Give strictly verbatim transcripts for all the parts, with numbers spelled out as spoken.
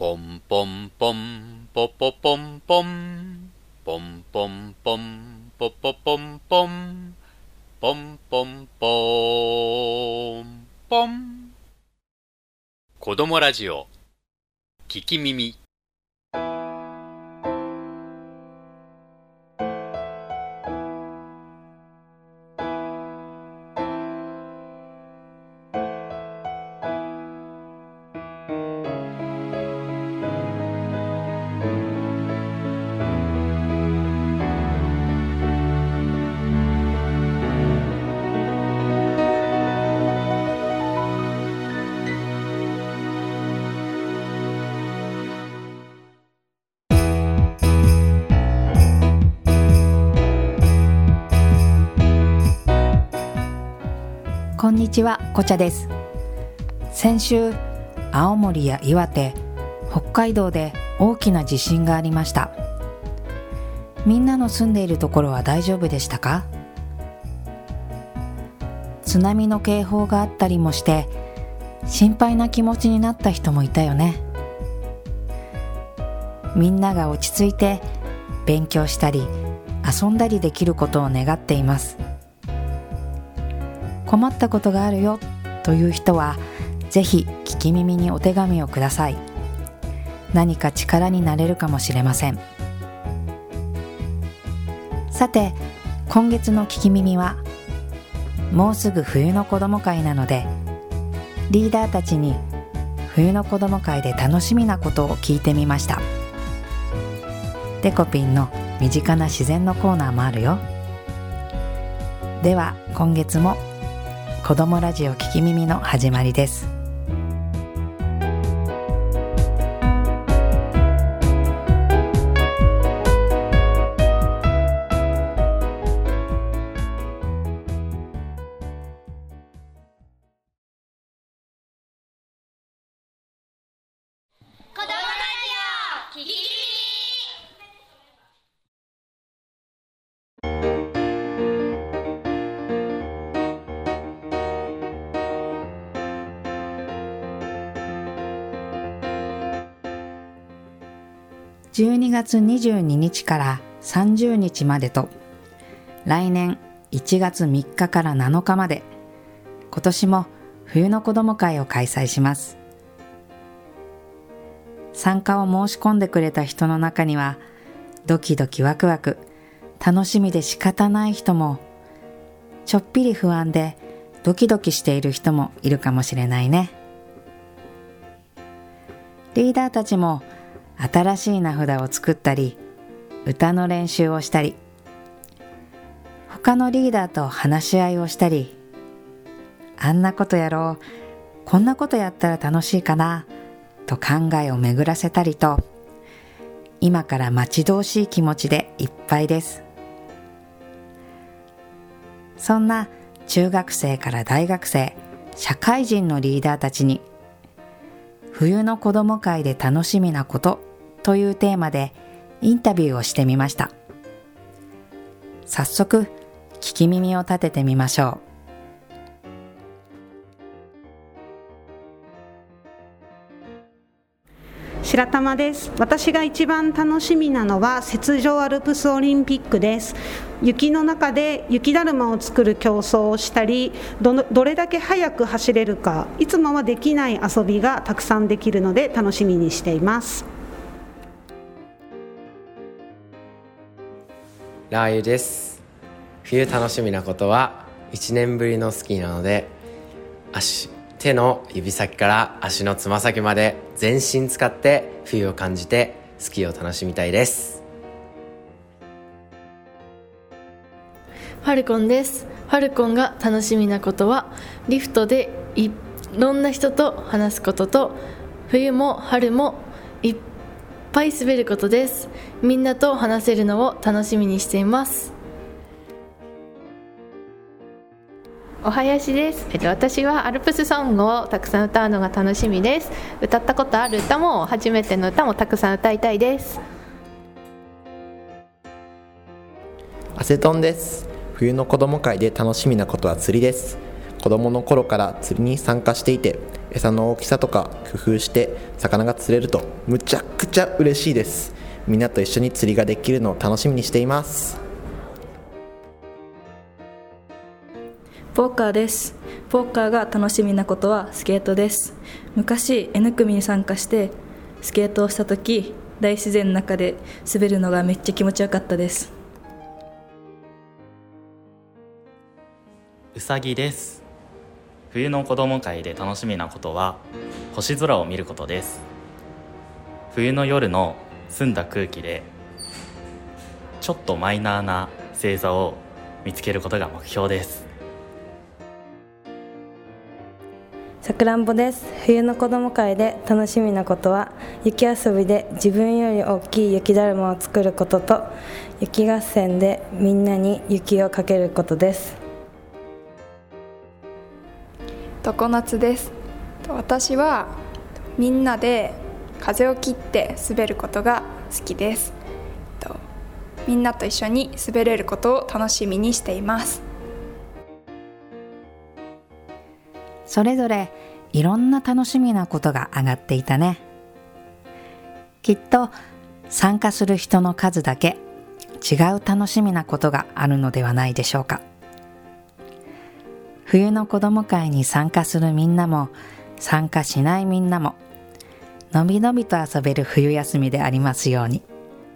ポンポンポンポポポンポンポンポンポンポポポンポンポンポンポンポン。子供ラジオ聞き耳。 こんにちは、こちゃです。先週、青森や岩手、北海道で大きな地震がありました。みんなの住んでいるところは大丈夫でしたか？津波の警報があったりもして心配な気持ちになった人もいたよね。みんなが落ち着いて勉強したり遊んだりできることを願っています。困ったことがあるよという人はぜひ聞き耳にお手紙をください。何か力になれるかもしれません。さて、今月の聞き耳はもうすぐ冬の子ども会なので、リーダーたちに冬の子ども会で楽しみなことを聞いてみました。デコピンの身近な自然のコーナーもあるよ。では今月も子どもラジオ聞き耳の始まりです。 子どもラジオ聞き耳。 じゅうにがつにじゅうににちからさんじゅうにちまでと、来年いちがつみっかからなのかまで、今年も冬の子ども会を開催します。参加を申し込んでくれた人の中には、ドキドキワクワク、楽しみで仕方ない人も、ちょっぴり不安でドキドキしている人もいるかもしれないね。リーダーたちも新しい名札を作ったり、歌の練習をしたり、他のリーダーと話し合いをしたり、あんなことやろう、こんなことやったら楽しいかな、と考えを巡らせたりと、今から待ち遠しい気持ちでいっぱいです。そんな中学生から大学生、社会人のリーダーたちに、冬の子ども会で楽しみなことというテーマでインタビューをしてみました。早速聞き耳を立ててみましょう。白玉です。私が一番楽しみなのは雪上アルプスオリンピックです。雪の中で雪だるまを作る競争をしたり、 ど, どれだけ速く走れるか、いつもはできない遊びがたくさんできるので楽しみにしています。 ラー油です。冬楽しみなことはいちねんぶりのスキーなので、足手の指先から足のつま先まで全身使って冬を感じてスキーを楽しみたいです。 ファルコンです。ファルコンが楽しみなことはリフトでいろんな人と話すことと、冬も春もいっぱい滑ることです。みんなと話せるのを楽しみにしています。 おはやしです。えっと、私はアルプスソングをたくさん歌うのが楽しみです。歌ったことある歌も初めての歌もたくさん歌いたいです。 アセトンです。冬の子ども会で楽しみなことは釣りです。子どもの頃から釣りに参加していて、 餌の大きさとか工夫して魚が釣れるとむちゃくちゃ嬉しいです。みんなと一緒に釣りができるのを楽しみにしています。 ポーカーです。ポーカーが楽しみなことはスケートです。昔 N 組に参加してスケートをしたとき、大自然の中で滑るのがめっちゃ気持ちよかったです。 うさぎです。冬の子供会で楽しみなことは星空を見ることです。冬の夜の澄んだ空気でちょっとマイナーな星座を見つけることが目標です。 さくらんぼです。冬の子供会で楽しみなことは雪遊びで自分より大きい雪だるまを作ることと雪合戦でみんなに雪をかけることです。 常夏です。私はみんなで風を切って滑ることが好きです。みんなと一緒に滑れることを楽しみにしています。 それぞれいろんな楽しみなことが上がっていたね。きっと参加する人の数だけ違う楽しみなことがあるのではないでしょうか。冬の子ども会に参加するみんなも参加しないみんなものびのびと遊べる冬休みでありますように。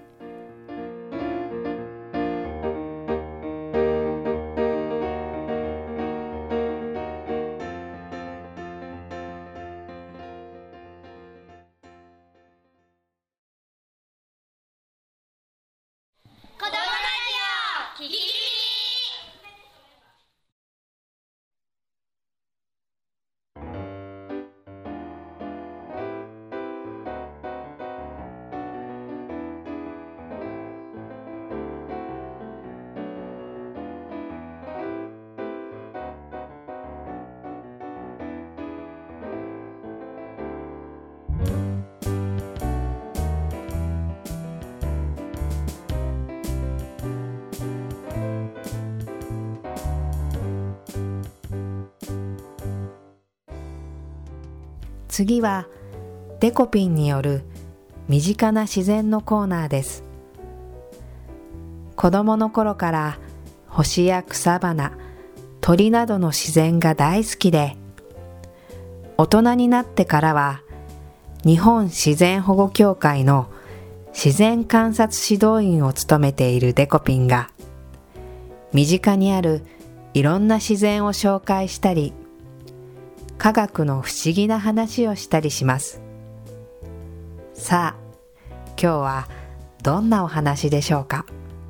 次はデコピンによる身近な自然のコーナーです。子供の頃から星や草花、鳥などの自然が大好きで、大人になってからは日本自然保護協会の自然観察指導員を務めているデコピンが身近にあるいろんな自然を紹介したり、科学の不思議な話をしたりします。さあ、今日はどんなお話でしょうか。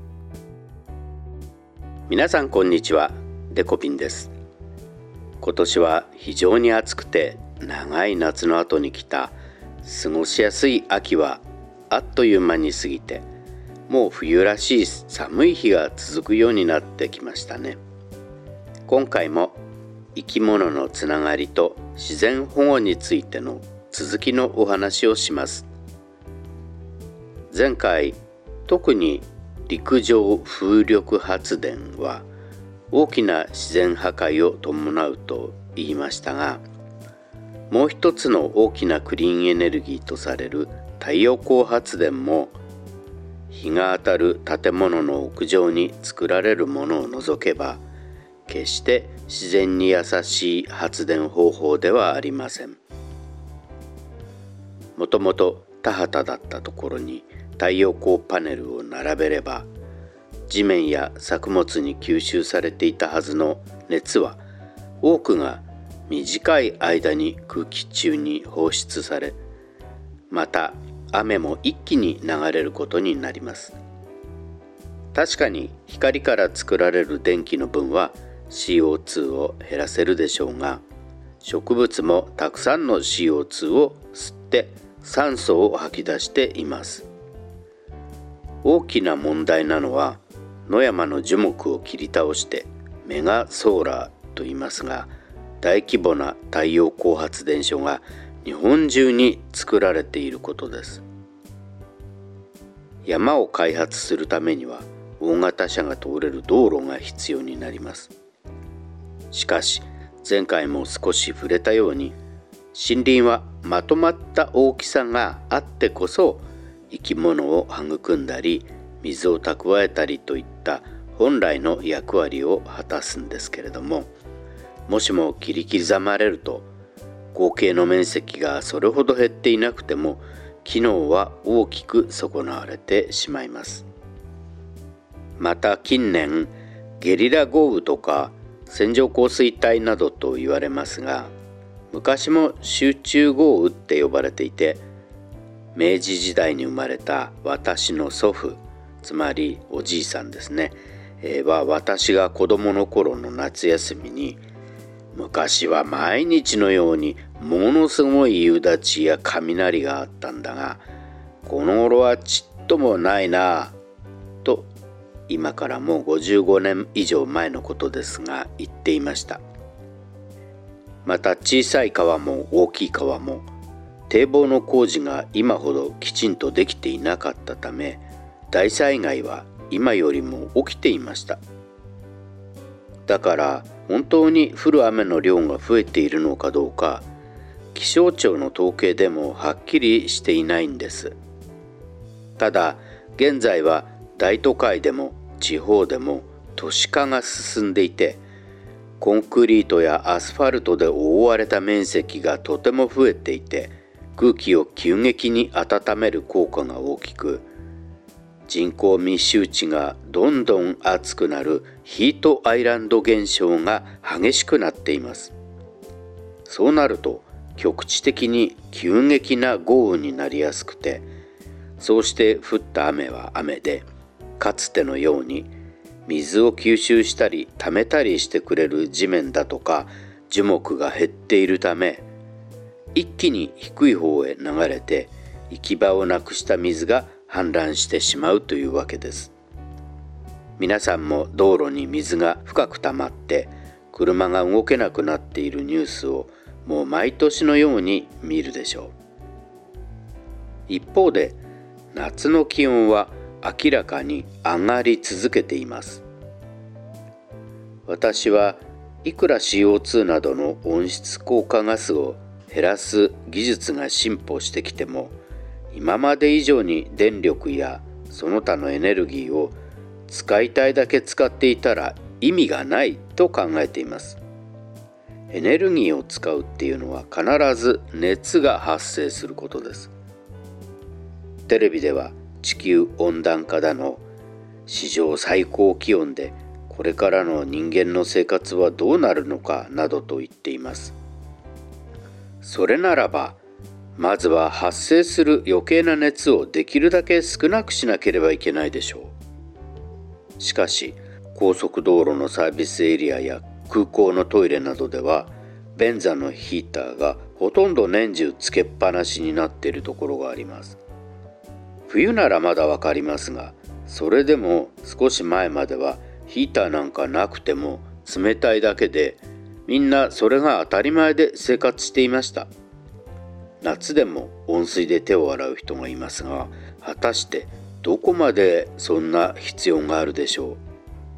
皆さんこんにちは、デコピンです。今年は非常に暑くて長い夏の後に来た過ごしやすい秋はあっという間に過ぎて、もう冬らしい寒い日が続くようになってきましたね。今回も生き物のつながりと自然保護についての続きのお話をします。前回、特に陸上風力発電は大きな自然破壊を伴うと言いましたが、もう一つの大きなクリーンエネルギーとされる太陽光発電も、日が当たる建物の屋上に作られるものを除けば決して自然に優しい発電方法ではありません。もともと田畑だったところに太陽光パネルを並べれば、地面や作物に吸収されていたはずの熱は多くが短い間に空気中に放出され、また雨も一気に流れることになります。確かに光から作られる電気の分は シーオーツー を減らせるでしょうが、植物もたくさんの シーオーツー を吸って酸素を吐き出しています。大きな問題なのは、野山の樹木を切り倒してメガソーラーと言いますが、大規模な太陽光発電所が日本中に作られていることです。山を開発するためには大型車が通れる道路が必要になります。しかし前回も少し触れたように、 森林はまとまった大きさがあってこそ生き物を育んだり水を蓄えたりといった本来の役割を果たすんですけれども、もしも切り刻まれると合計の面積がそれほど減っていなくても機能は大きく損なわれてしまいます。また近年ゲリラ豪雨とか線状降水帯などと言われますが、昔も集中豪雨って呼ばれていて、明治時代に生まれた私の祖父、つまりおじいさんですね、えー、は私が子供の頃の夏休みに、昔は毎日のようにものすごい夕立ちや雷があったんだが、この頃はちっともないなと、今からもうごじゅうごねん以上前のことですが言っていました。また小さい川も大きい川も堤防の工事が今ほどきちんとできていなかったため、大災害は今よりも起きていました。だから本当に降る雨の量が増えているのかどうか、気象庁の統計でもはっきりしていないんです。ただ現在は大都会でも地方でも都市化が進んでいて、コンクリートやアスファルトで覆われた面積がとても増えていて、空気を急激に温める効果が大きく、人口密集地がどんどん暑くなるヒートアイランド現象が激しくなっています。そうなると局地的に急激な豪雨になりやすくて、そうして降った雨は雨で、かつてのように水を吸収したり溜めたりしてくれる地面だとか樹木が減っているため、一気に低い方へ流れて行き場をなくした水が氾濫してしまうというわけです。皆さんも道路に水が深く溜まって車が動けなくなっているニュースをもう毎年のように見るでしょう。一方で夏の気温は明らかに上がり続けています。私はいくら シーオーツー などの温室効果ガスを減らす技術が進歩してきても、今まで以上に電力やその他のエネルギーを使いたいだけ使っていたら意味がないと考えています。エネルギーを使うっていうのは必ず熱が発生することです。テレビでは地球温暖化だの、史上最高気温でこれからの人間の生活はどうなるのかなどと言っています。それならばまずは発生する余計な熱をできるだけ少なくしなければいけないでしょう。しかし高速道路のサービスエリアや空港のトイレなどでは便座のヒーターがほとんど年中つけっぱなしになっているところがあります。冬ならまだわかりますが、それでも少し前まではヒーターなんかなくても冷たいだけで、みんなそれが当たり前で生活していました。夏でも温水で手を洗う人がいますが、果たしてどこまでそんな必要があるでしょう。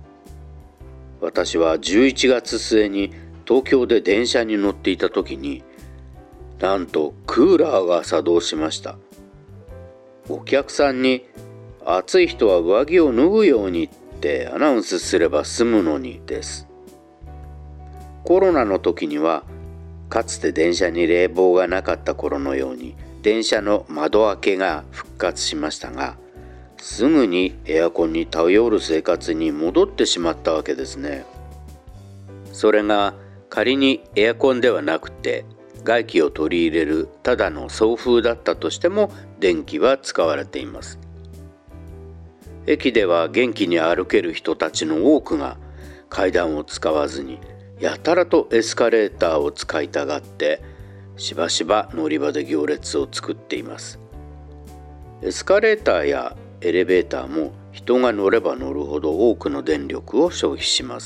私はじゅういちがつ末に東京で電車に乗っていた時に、なんとクーラーが作動しました。お客さんに暑い人は上着を脱ぐようにってアナウンスすれば済むのにです。コロナの時にはかつて電車に冷房がなかった頃のように電車の窓開けが復活しましたが、すぐにエアコンに頼る生活に戻ってしまったわけですね。それが仮にエアコンではなくて外気を取り入れるただの送風だったとしても電気は使われています。駅では元気に歩ける人たちの多くが階段を使わずにやたらとエスカレーターを使いたがってしばしば乗り場で行列を作っています。エスカレーターやエレベーターも人が乗れば乗るほど多くの電力を消費します。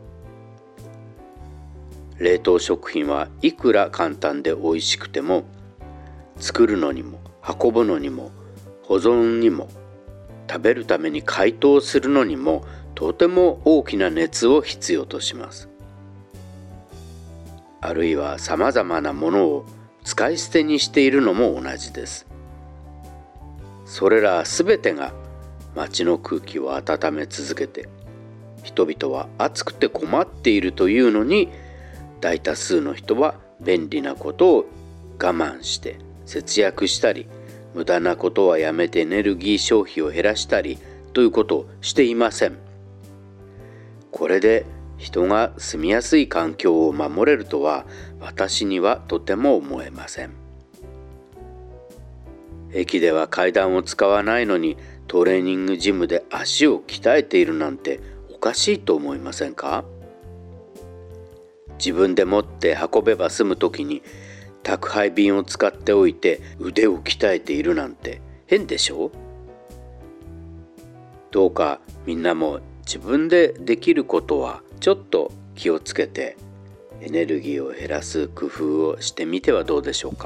冷凍食品はいくら簡単で美味しくても、作るのにも運ぶのにも保存にも食べるために解凍するのにもとても大きな熱を必要とします。あるいはさまざまなものを使い捨てにしているのも同じです。それらすべてが街の空気を温め続けて、人々は暑くて困っているというのに、大多数の人は便利なことを我慢して節約したり、無駄なことはやめてエネルギー消費を減らしたりということをしていません。これで人が住みやすい環境を守れるとは私にはとても思えません。駅では階段を使わないのにトレーニングジムで足を鍛えているなんておかしいと思いませんか？自分で持って運べば済むときに宅配便を使っておいて腕を鍛えているなんて変でしょう？どうかみんなも自分でできることはちょっと気をつけてエネルギーを減らす工夫をしてみてはどうでしょうか。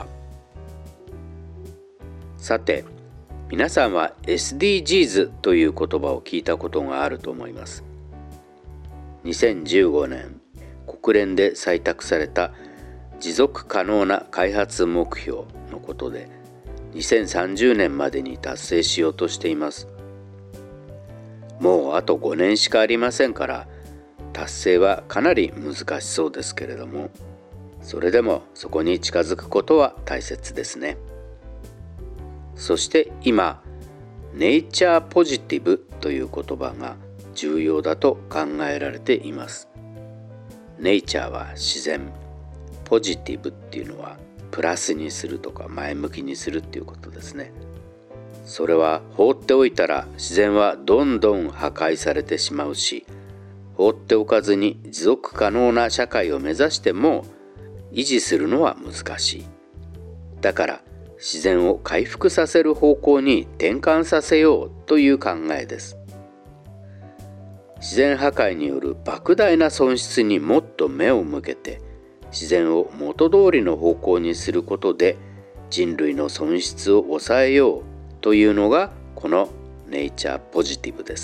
さて、皆さんは エスディージーズ という言葉を聞いたことがあると思います。にせんじゅうごねん国連で採択された持続可能な開発目標のことで、にせんさんじゅうねんまでに達成しようとしています。もうあとごねんしかありませんから、達成はかなり難しそうですけれども、それでもそこに近づくことは大切ですね。そして今、ネイチャーポジティブという言葉が重要だと考えられています。ネイチャーは自然、ポジティブっていうのはプラスにするとか前向きにするっていうことですね。それは放っておいたら自然はどんどん破壊されてしまうし、放っておかずに持続可能な社会を目指しても維持するのは難しい。だから自然を回復させる方向に転換させようという考えです。自然破壊による莫大な損失にもっと目を向けて、自然を元通りの方向にすることで人類の損失を抑えようというのがこのネイチャーポジティブです。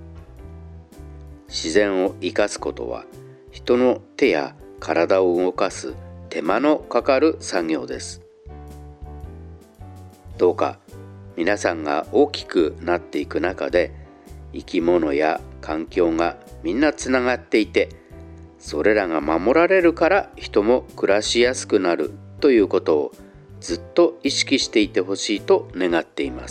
自然を生かすことは人の手や体を動かす手間のかかる作業です。どうか皆さんが大きくなっていく中で、生き物や環境がみんなつながっていて、それらが守られるから人も暮らしやすくなるということをずっと意識していてほしいと願っています。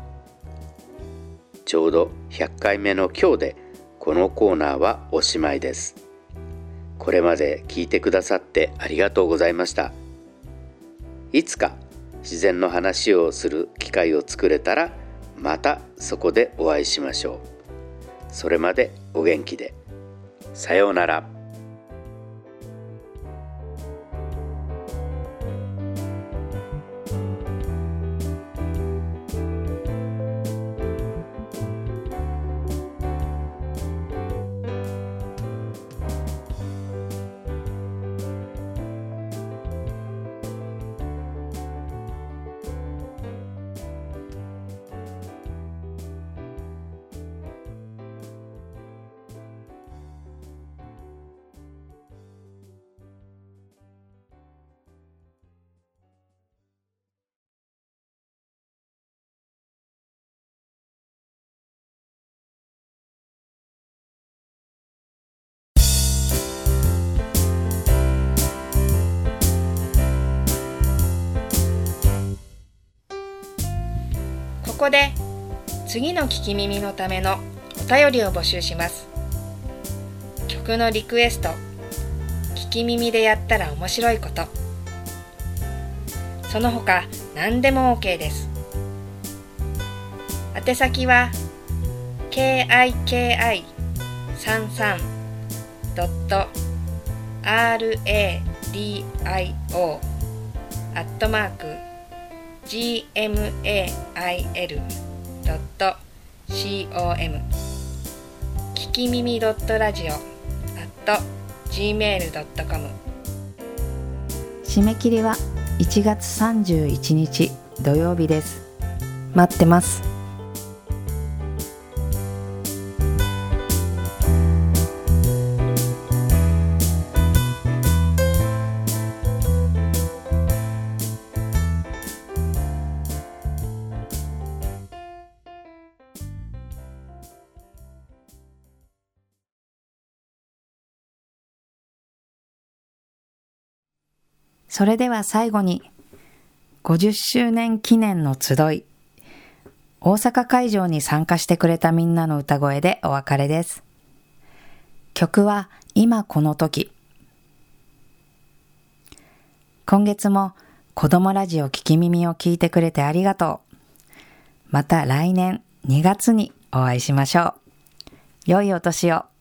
ちょうどひゃっかいめの今日でこのコーナーはおしまいです。これまで聞いてくださってありがとうございました。いつか自然の話をする機会を作れたら、またそこでお会いしましょう。それまでお元気で。さようなら。 ここで次の聞き耳のためのお便りを募集します。曲のリクエスト、聞き耳でやったら面白いこと、その他何でも OK です。宛先は ケーアイケーアイさんじゅうさん ドット アールエーディーアイオー アットマーク ジーエムエーアイエル ドット コム 聞き耳 .radio アット ジーメール ドットコム。 締め切りはいちがつさんじゅういちにち土曜日です。待ってます。 それでは最後にごじゅっしゅうねん記念の集い、大阪会場に参加してくれたみんなの歌声でお別れです。曲は今この時。今月も子供ラジオ聞き耳を聞いてくれてありがとう。また来年にがつにお会いしましょう。良いお年を。